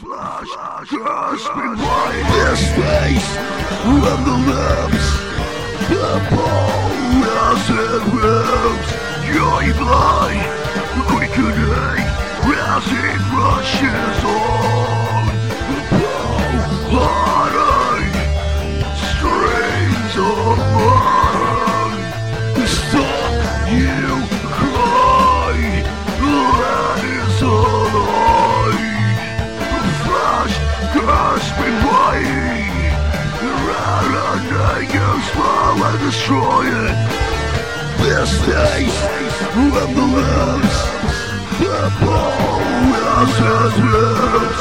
Flash, grasping light. This face, and the lips, the ball as it rips. Your blood, quickening as it rushes on. Heartache, strings of mine. Stop, you cry, that is all I. Flash, grasping light, you slow and destroy it. This face, and the lips, the ball as it rips.